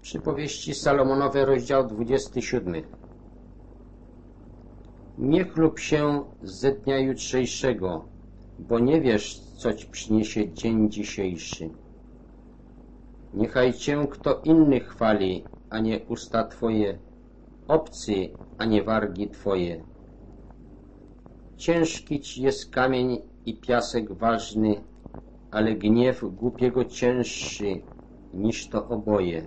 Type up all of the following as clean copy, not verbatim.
Przypowieści Salomonowe, rozdział 27. Nie chlub się ze dnia jutrzejszego, bo nie wiesz, co ci przyniesie dzień dzisiejszy. Niechaj cię kto inny chwali, a nie usta twoje, obcy, a nie wargi twoje. Ciężki ci jest kamień i piasek ważny, ale gniew głupiego cięższy niż to oboje.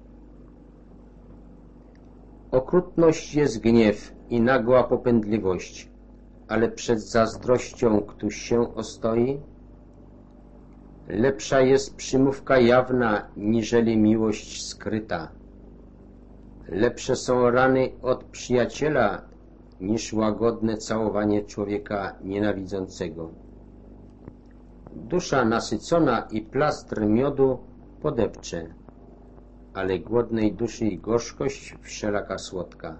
Okrutność jest gniew i nagła popędliwość, ale przed zazdrością któż się ostoi? Lepsza jest przymówka jawna, niżeli miłość skryta. Lepsze są rany od przyjaciela, niż łagodne całowanie człowieka nienawidzącego. Dusza nasycona i plastr miodu podepcze, ale głodnej duszy i gorzkość wszelaka słodka.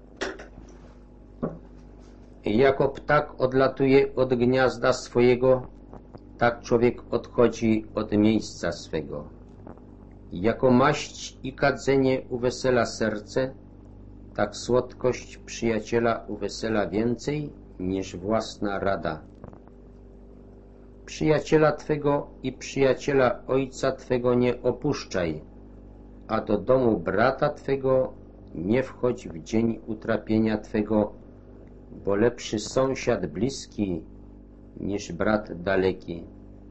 Jako ptak odlatuje od gniazda swojego, tak człowiek odchodzi od miejsca swego. Jako maść i kadzenie uwesela serce, tak słodkość przyjaciela uwesela więcej niż własna rada. Przyjaciela twego i przyjaciela ojca twego nie opuszczaj, a do domu brata twego nie wchodź w dzień utrapienia twego, bo lepszy sąsiad bliski niż brat daleki.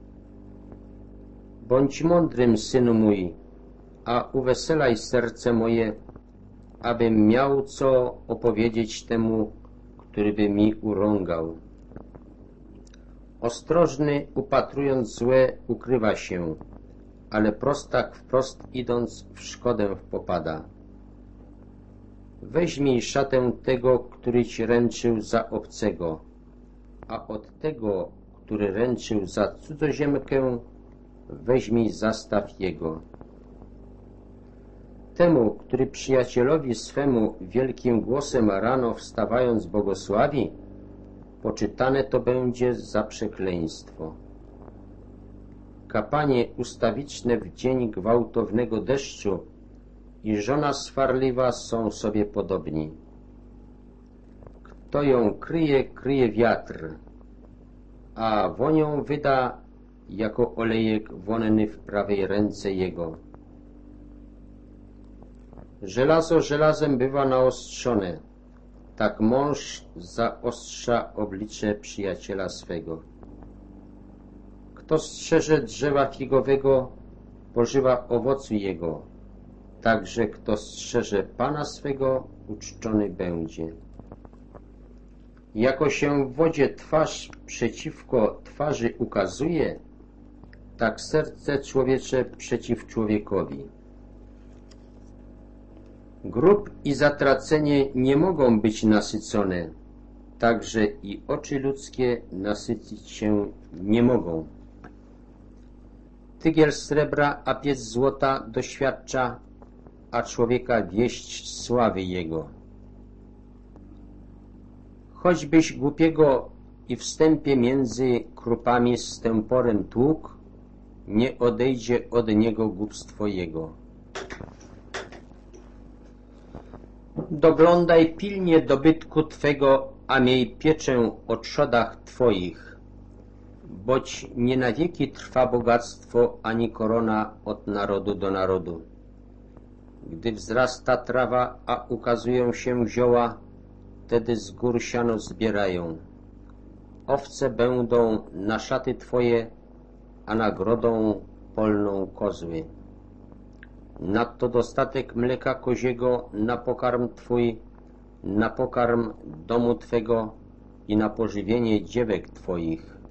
Bądź mądrym, synu mój, a uweselaj serce moje, abym miał co opowiedzieć temu, który by mi urągał. Ostrożny, upatrując złe, ukrywa się, ale prostak wprost idąc w szkodę popada. Weźmij szatę tego, który ci ręczył za obcego, a od tego, który ręczył za cudzoziemkę, weźmij zastaw jego. Temu, który przyjacielowi swemu wielkim głosem rano wstawając błogosławi, poczytane to będzie za przekleństwo. Kapanie ustawiczne w dzień gwałtownego deszczu i żona swarliwa są sobie podobni. Kto ją kryje, kryje wiatr, a wonią wyda jako olejek wonny w prawej ręce jego. Żelazo żelazem bywa naostrzone, tak mąż zaostrza oblicze przyjaciela swego. Kto strzeże drzewa figowego, pożywa owocu jego, także kto strzeże Pana swego, uczczony będzie. Jako się w wodzie twarz przeciwko twarzy ukazuje, tak serce człowiecze przeciw człowiekowi. Grób i zatracenie nie mogą być nasycone, także i oczy ludzkie nasycić się nie mogą. Tygiel srebra, a piec złota doświadcza, a człowieka wieść sławy jego. Choćbyś głupiego i wstępie między krupami z tęporem tłukł, nie odejdzie od niego głupstwo jego. Doglądaj pilnie dobytku twego, a miej pieczę o trzodach twoich, boć nie na wieki trwa bogactwo, ani korona od narodu do narodu. Gdy wzrasta trawa, a ukazują się zioła, wtedy z gór siano zbierają. Owce będą na szaty twoje, a nagrodą polną kozły. Nadto dostatek mleka koziego na pokarm twój, na pokarm domu twego i na pożywienie dziewek twoich.